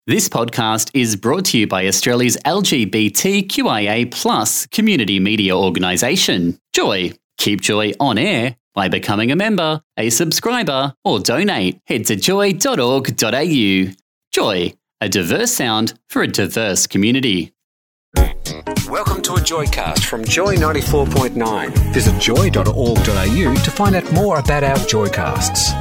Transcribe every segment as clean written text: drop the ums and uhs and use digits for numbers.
This podcast is brought to you by Australia's LGBTQIA+ community media organisation, Joy. Keep Joy on air by becoming a member, a subscriber, or donate. Head to joy.org.au. Joy, a diverse sound for a diverse community. Welcome to a Joycast from Joy 94.9. Visit joy.org.au to find out more about our Joycasts.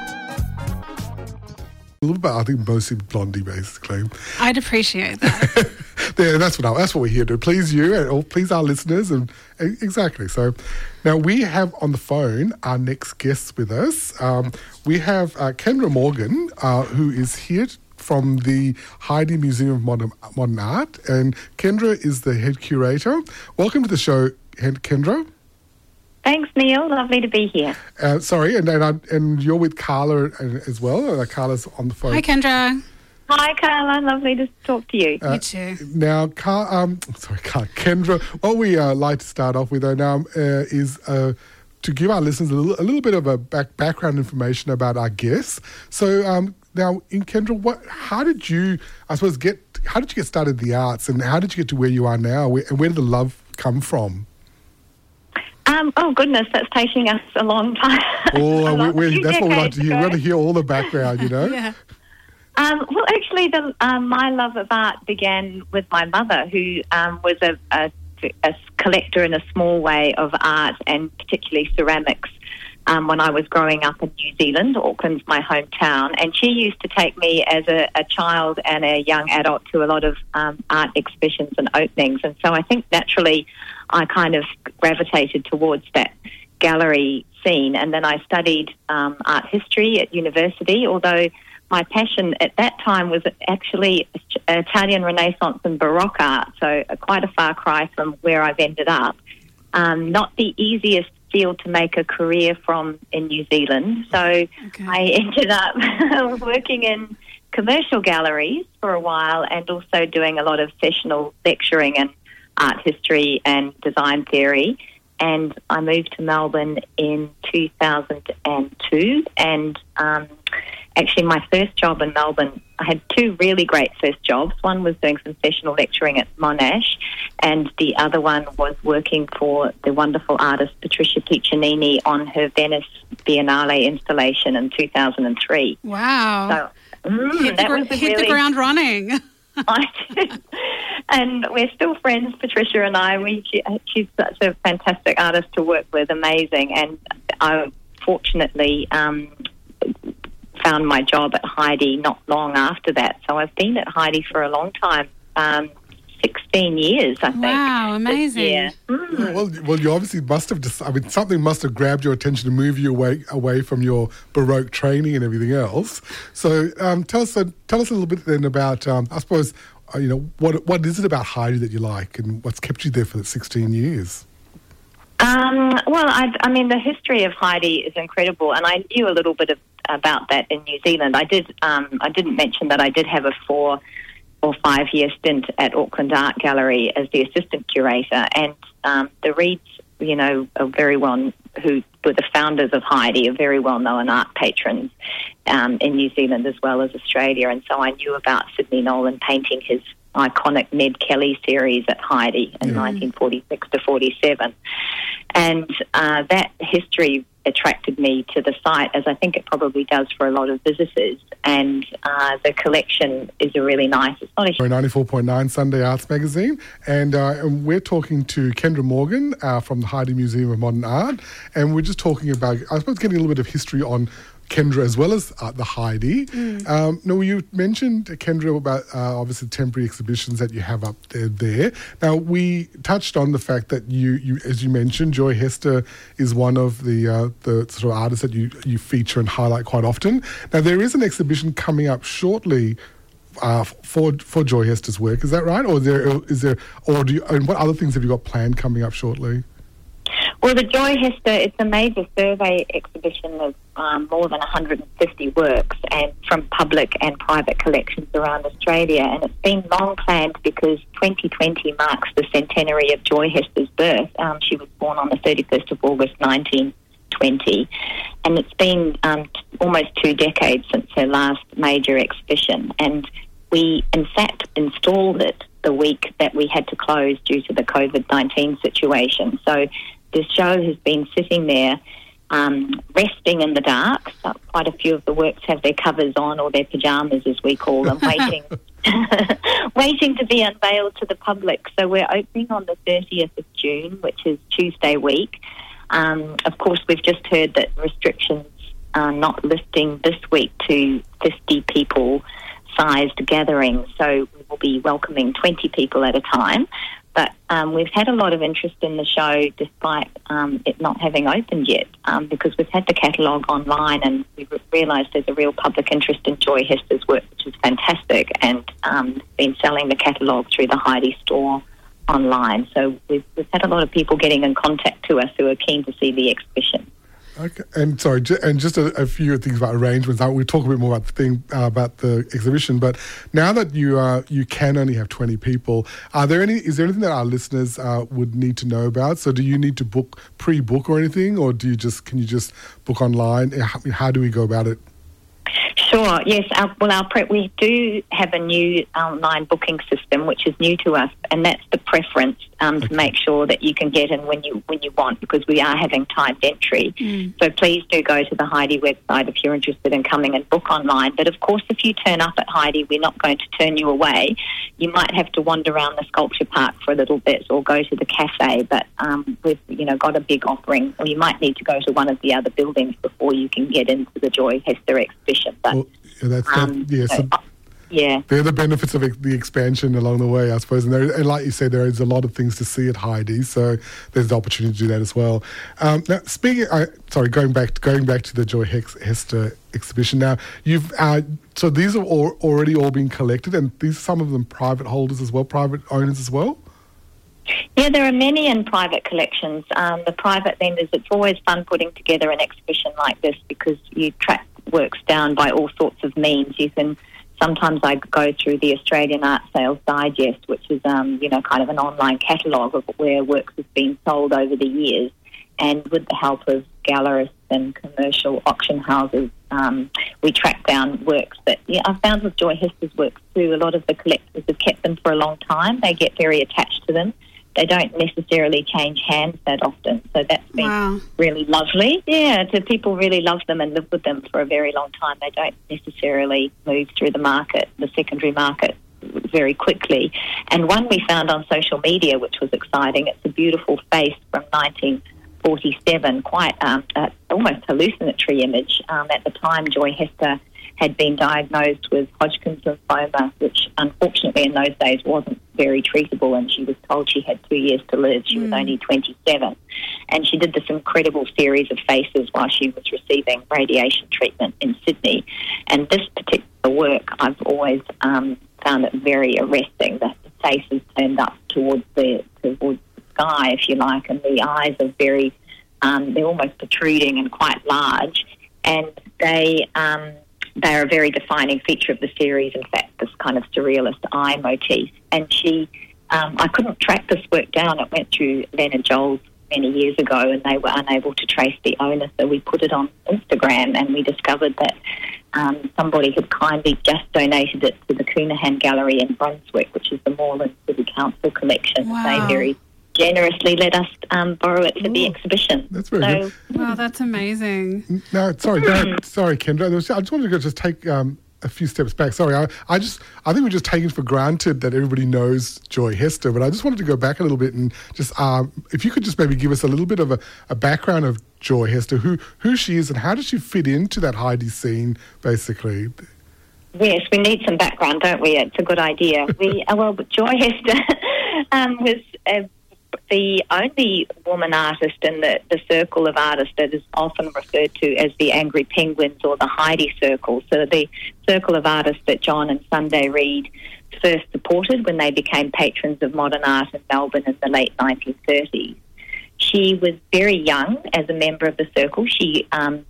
A little bit, I think, mostly Blondie, basically. I'd appreciate that. Yeah, that's what we're here to please you and please our listeners, and exactly. So, now we have on the phone our next guest with us. We have Kendra Morgan, who is here from the Heidi Museum of Modern Art, and Kendra is the head curator. Welcome to the show, Kendra. Thanks, Neil. Lovely to be here. Sorry, and you're with Carla as well. Carla's on the phone. Hi, Kendra. Hi, Carla. Lovely to talk to you. You too. Now, Kendra, what we like to start off with though now is to give our listeners a little bit of a background information about our guests. So now, in Kendra, how did you get started in the arts, and how did you get to where you are now, and where did the love come from? Oh, goodness, that's taking us a long time. Oh, that's what we like to hear. We want to hear all the background, you know? Yeah. Well, actually, my love of art began with my mother, who was a collector in a small way of art, and particularly ceramics, when I was growing up in New Zealand. Auckland's my hometown, and she used to take me as a child and a young adult to a lot of art exhibitions and openings, and so I think naturally I kind of gravitated towards that gallery scene. And then I studied art history at university, although my passion at that time was actually Italian Renaissance and Baroque art, so quite a far cry from where I've ended up. Not the easiest field to make a career from in New Zealand, so okay. I ended up working in commercial galleries for a while, and also doing a lot of sessional lecturing and art history and design theory. And I moved to Melbourne in 2002, and actually my first job in Melbourne, I had two really great first jobs. One was doing some sessional lecturing at Monash, and the other one was working for the wonderful artist Patricia Piccinini on her Venice Biennale installation in 2003. Wow. So, hit the ground running. I did. And we're still friends, Patricia and I. She's such a fantastic artist to work with, amazing. And I fortunately found my job at Heidi not long after that. So I've been at Heidi for a long time, 16 years, I think. Wow, amazing. Yeah. Well, you obviously must have something must have grabbed your attention to move you away from your Baroque training and everything else. So tell us a little bit then about, I suppose, what is it about Heidi that you like, and what's kept you there for the 16 years? Well, I mean, the history of Heidi is incredible, and I knew a little bit about that in New Zealand. I didn't mention that I did have a 4 or 5 year stint at Auckland Art Gallery as the assistant curator, and the Reeds, are very well, who were the founders of Heidi, are very well known art patrons in New Zealand as well as Australia, and so I knew about Sidney Nolan painting his iconic Ned Kelly series at Heidi in 1946 to 47. And that history attracted me to the site, as I think it probably does for a lot of visitors. And the collection is really nice. It's not a 94.9 Sunday Arts Magazine. And we're talking to Kendra Morgan from the Heidi Museum of Modern Art. And we're just talking about, I suppose, getting a little bit of history on Kendra as well as the Heidi. Now, you mentioned, Kendra, about obviously temporary exhibitions that you have up there. Now, we touched on the fact that you as you mentioned, Joy Hester is one of the sort of artists that you feature and highlight quite often. Now, there is an exhibition coming up shortly for Joy Hester's work. Is that right? Or and what other things have you got planned coming up shortly? Well, the Joy Hester, it's a major survey exhibition of more than 150 works, and from public and private collections around Australia. And it's been long planned because 2020 marks the centenary of Joy Hester's birth. She was born on the 31st of August 1920. And it's been almost 2 decades since her last major exhibition. And we, in fact, installed it the week that we had to close due to the COVID-19 situation. So the show has been sitting there resting in the dark. So quite a few of the works have their covers on, or their pyjamas, as we call them, waiting waiting to be unveiled to the public. So we're opening on the 30th of June, which is Tuesday week. Of course, we've just heard that restrictions are not lifting this week to 50 people-sized gatherings, so we will be welcoming 20 people at a time. But we've had a lot of interest in the show despite it not having opened yet, because we've had the catalogue online and we've realised there's a real public interest in Joy Hester's work, which is fantastic, and been selling the catalogue through the Heidi store online. So we've had a lot of people getting in contact to us who are keen to see the exhibition. Okay, and sorry, and just a few things about arrangements. We'll talk a bit more about the exhibition. But now that you can only have 20 people, is there anything that our listeners would need to know about? So, do you need to pre-book or anything, or can you just book online? How do we go about it? Sure, yes. We do have a new online booking system, which is new to us, and that's the preference to make sure that you can get in when you want, because we are having timed entry. So please do go to the Heidi website if you're interested in coming and book online. But of course, if you turn up at Heidi, we're not going to turn you away. You might have to wander around the sculpture park for a little bit or go to the cafe, but we've got a big offering, or you might need to go to one of the other buildings before you can get into the Joy Hester exhibition. But they're the benefits of the expansion along the way, I suppose. And like you said, there is a lot of things to see at Heidi, so there's the opportunity to do that as well. Now, going back to the Joy Hester exhibition. Now, so these have already all been collected, and these some of them private holders as well, private owners as well. Yeah, there are many in private collections. The private vendors. It's always fun putting together an exhibition like this because you track works down by all sorts of means. You can sometimes I go through the Australian Art Sales Digest, which is kind of an online catalogue of where works have been sold over the years, and with the help of gallerists and commercial auction houses, we track down works. But I've found with Joy Hester's works too, a lot of the collectors have kept them for a long time. They get very attached to them. They don't necessarily change hands that often. So that's been really lovely. Yeah, people really love them and live with them for a very long time. They don't necessarily move through the secondary market very quickly. And one we found on social media, which was exciting, it's a beautiful face from 1947, quite almost hallucinatory image. At the time, Joy Hester had been diagnosed with Hodgkin's lymphoma, which unfortunately in those days wasn't very treatable, and she was told she had 2 years to live. She was only 27. And she did this incredible series of faces while she was receiving radiation treatment in Sydney. And this particular work, I've always found it very arresting. The faces turned up towards the sky, if you like, and the eyes are very, they're almost protruding and quite large. And they are a very defining feature of the series, in fact, this kind of surrealist eye motif. And I couldn't track this work down. It went through Leonard Jones many years ago, and they were unable to trace the owner, so we put it on Instagram, and we discovered that somebody had kindly just donated it to the Coonahan Gallery in Brunswick, which is the Moreland City Council collection. Wow. They very generously let us borrow it for the exhibition. That's very good. Wow, that's amazing. No, sorry, Kendra. I just wanted to just take a few steps back. Sorry, I think we're just taking for granted that everybody knows Joy Hester, but I just wanted to go back a little bit and just if you could just maybe give us a little bit of a background of Joy Hester, who she is and how does she fit into that Heidi scene, basically. Yes, we need some background, don't we? It's a good idea. Joy Hester was the only woman artist in the circle of artists that is often referred to as the Angry Penguins or the Heidi Circle. So the circle of artists that John and Sunday Reid first supported when they became patrons of modern art in Melbourne in the late 1930s. She was very young as a member of the circle. She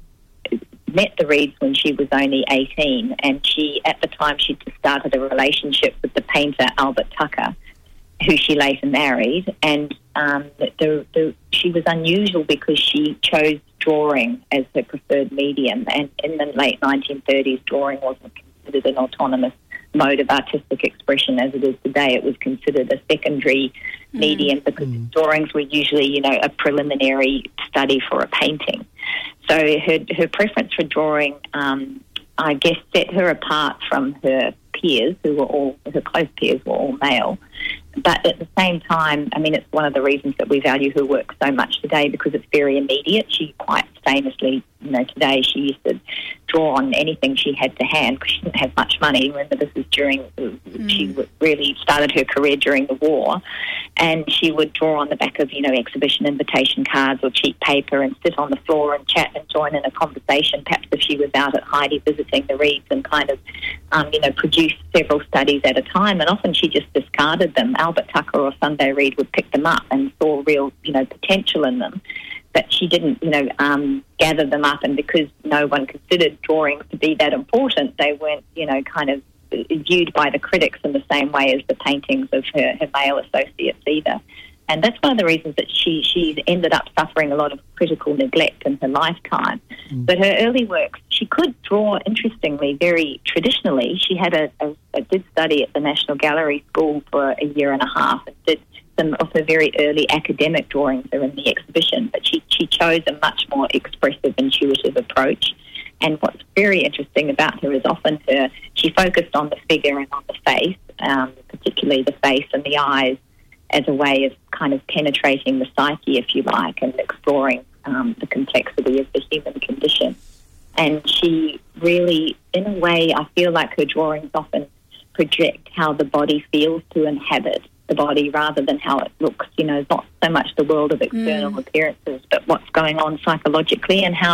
met the Reids when she was only 18, and at the time she'd just started a relationship with the painter Albert Tucker, who she later married, and she was unusual because she chose drawing as her preferred medium, and in the late 1930s, drawing wasn't considered an autonomous mode of artistic expression as it is today. It was considered a secondary medium because drawings were usually, a preliminary study for a painting. So her preference for drawing, I guess, set her apart from her peers, her close peers were all male. But at the same time, it's one of the reasons that we value her work so much today because it's very immediate. She quite famously, today she used to draw on anything she had to hand because she didn't have much money. Remember, this is she really started her career during the war, and she would draw on the back of, exhibition invitation cards or cheap paper and sit on the floor and chat and join in a conversation, perhaps if she was out at Heidi visiting the Reeds and kind of, produce several studies at a time, and often she just discarded them. Albert Tucker or Sunday Reed would pick them up and saw real, potential in them. But she didn't, gather them up, and because no one considered drawings to be that important, they weren't, kind of viewed by the critics in the same way as the paintings of her male associates either. And that's one of the reasons that she's ended up suffering a lot of critical neglect in her lifetime. But her early works, she could draw, interestingly, very traditionally. She had did study at the National Gallery School for a year and a half and did some of her very early academic drawings are in the exhibition, but she chose a much more expressive, intuitive approach. And what's very interesting about her is often she focused on the figure and on the face, particularly the face and the eyes, as a way of kind of penetrating the psyche, if you like, and exploring the complexity of the human condition. And she really, in a way, I feel like her drawings often project how the body feels to inhabit the body rather than how it looks, not so much the world of external appearances, but what's going on psychologically and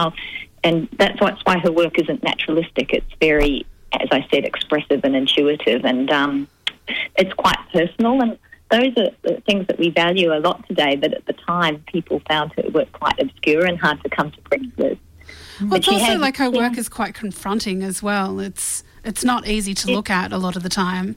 that's why her work isn't naturalistic. It's very, as I said, expressive and intuitive, and it's quite personal, and those are the things that we value a lot today, but at the time people found her work quite obscure and hard to come to grips with. Well, it's also like her work is quite confronting as well. It's not easy to look at a lot of the time.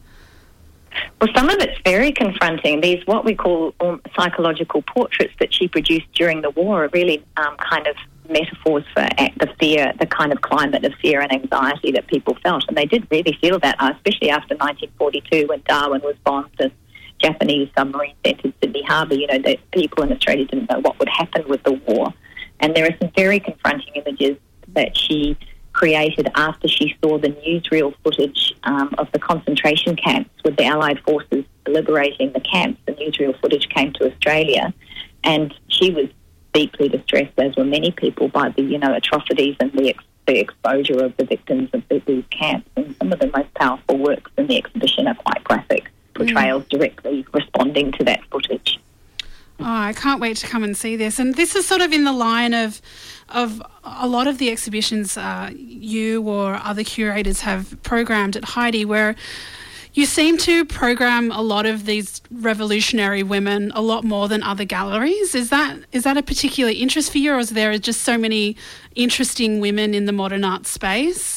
Well, some of it's very confronting. These, what we call psychological portraits that she produced during the war, are really kind of metaphors for the fear, the kind of climate of fear and anxiety that people felt. And they did really feel that, especially after 1942 when Darwin was bombed and Japanese submarines entered Sydney Harbour. The people in Australia didn't know what would happen with the war. And there are some very confronting images that she created after she saw the newsreel footage of the concentration camps with the Allied forces liberating the camps. The newsreel footage came to Australia, and she was deeply distressed, as were many people, by the atrocities and the exposure of the victims of these camps. And some of the most powerful works in the exhibition are quite graphic portrayals directly responding to that footage. Oh, I can't wait to come and see this. And this is sort of in the line of a lot of the exhibitions you or other curators have programmed at Heidi, where you seem to program a lot of these revolutionary women a lot more than other galleries. Is that a particular interest for you, or is there just so many interesting women in the modern art space?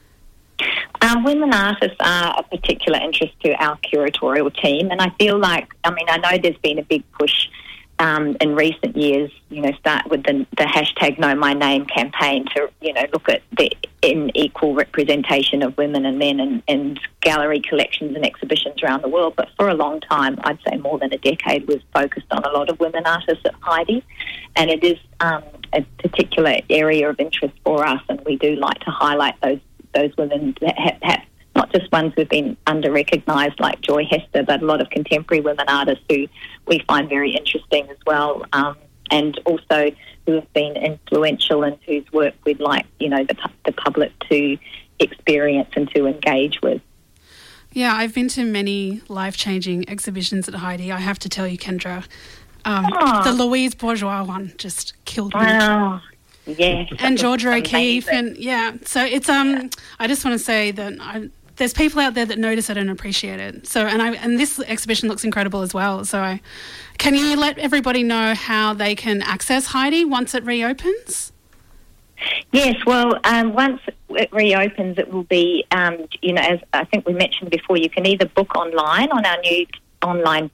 Women artists are a particular interest to our curatorial team, and I feel like, I know there's been a big push in recent years, start with the hashtag Know My Name campaign to, look at the unequal representation of women and men in gallery collections and exhibitions around the world. But for a long time, I'd say more than a decade, we've focused on a lot of women artists at Heidi, and it is a particular area of interest for us, and we do like to highlight those women that have not just ones who've been under-recognised like Joy Hester, but a lot of contemporary women artists who we find very interesting as well, and also who have been influential and whose work we'd like, the public to experience and to engage with. Yeah, I've been to many life-changing exhibitions at Heidi, I have to tell you, Kendra. The Louise Bourgeois one just killed me. Wow. Yes. And Georgia O'Keeffe, and so it's I just want to say that there's people out there that notice it and appreciate it. So and this exhibition looks incredible as well. So can you let everybody know how they can access Heidi once it reopens? Yes, well, once it reopens, it will be, as I think we mentioned before, you can either book online on our new online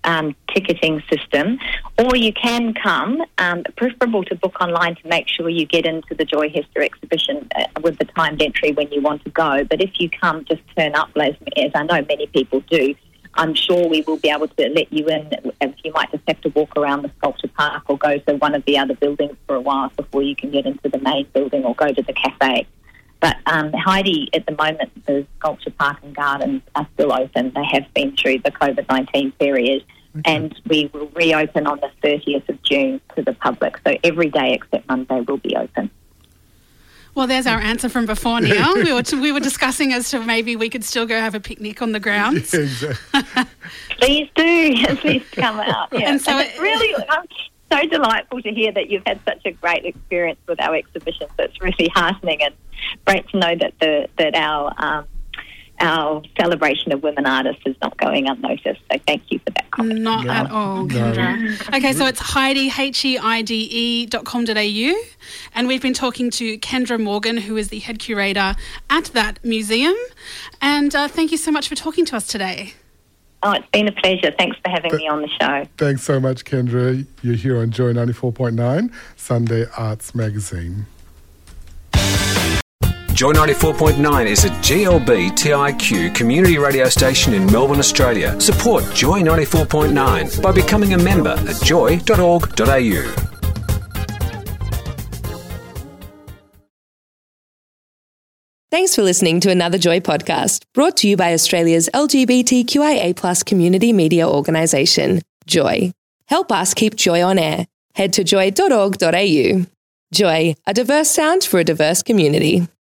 ticketing system, or you can come, preferable to book online to make sure you get into the Joy Hester exhibition with the timed entry when you want to go. But if you come, just turn up, as I know many people do. I'm sure we will be able to let you in. You might just have to walk around the sculpture park or go to one of the other buildings for a while before you can get into the main building or go to the cafe. But Heidi, at the moment, the sculpture park and gardens are still open. They have been through the COVID-19 period. Okay. And we will reopen on the 30th of June to the public. So every day except Monday will be open. Well, there's our answer from before, Neil. We were discussing as to maybe we could still go have a picnic on the grounds. Yeah, exactly. Please do. Please come out. Yeah. And so it's really so delightful to hear that you've had such a great experience with our exhibition. So it's really heartening and great to know that our celebration of women artists is not going unnoticed. So thank you for that comment. Not at all, Kendra. No. Okay, so it's Heidi, HEIDE.com.au, and we've been talking to Kendra Morgan, who is the head curator at that museum. And thank you so much for talking to us today. Oh, it's been a pleasure. Thanks for having me on the show. Thanks so much, Kendra. You're here on Joy 94.9, Sunday Arts Magazine. Joy 94.9 is a GLB TIQ community radio station in Melbourne, Australia. Support Joy 94.9 by becoming a member at joy.org.au. Thanks for listening to another Joy podcast, brought to you by Australia's LGBTQIA+ community media organisation, Joy. Help us keep Joy on air. Head to joy.org.au. Joy, a diverse sound for a diverse community.